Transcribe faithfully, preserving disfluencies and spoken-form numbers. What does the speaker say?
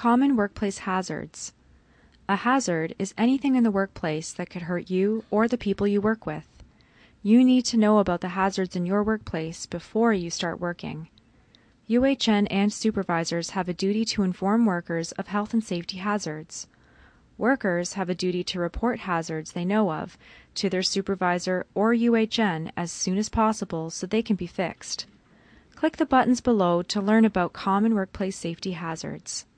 Common workplace hazards. A hazard is anything in the workplace that could hurt you or the people you work with. You need to know about the hazards in your workplace before you start working. U H N and supervisors have a duty to inform workers of health and safety hazards. Workers have a duty to report hazards they know of to their supervisor or U H N as soon as possible so they can be fixed. Click the buttons below to learn about common workplace safety hazards.